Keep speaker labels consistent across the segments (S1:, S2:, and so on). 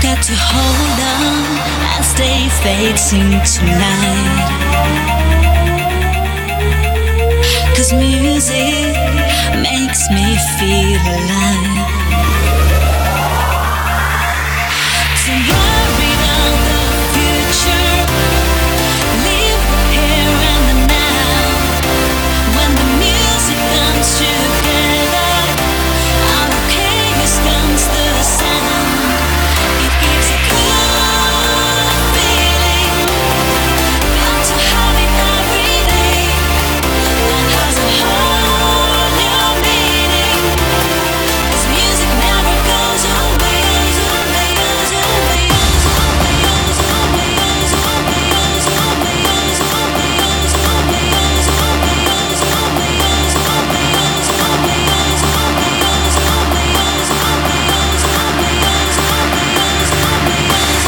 S1: got to hold on and stay facing tonight. 'Cause music makes me feel alive. So worry about the future, live the here and the now. When the music comes together, out of chaos comes the sound. It gives a good feeling, got to have it every day. That has a whole new meaning. 'Cause music never goes away, goes away, goes away, goes away, goes away, goes away, goes away, goes away, goes away, goes away, goes away, goes away, goes away, goes away, goes away, goes away, goes away, goes away, goes away, goes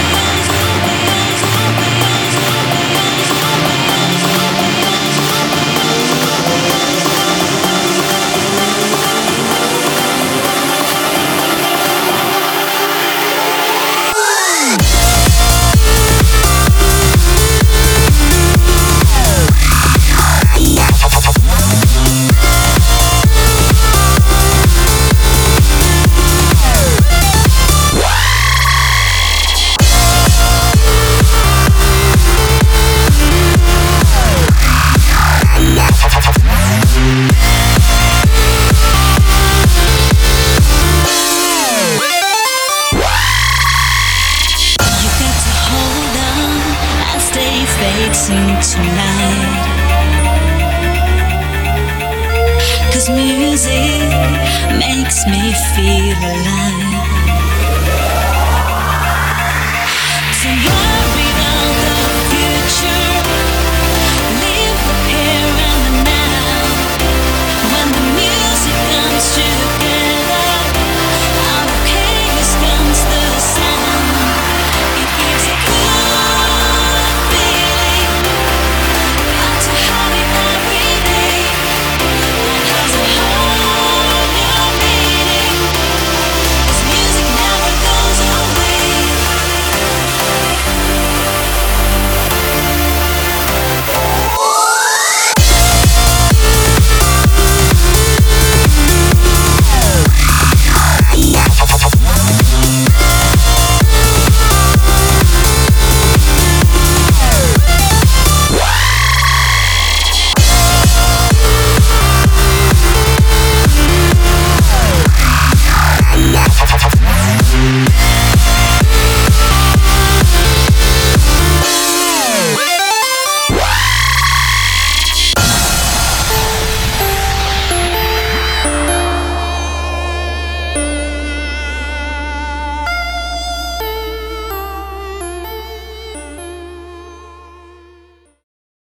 S1: facing tonight. 'Cause music makes me feel alive.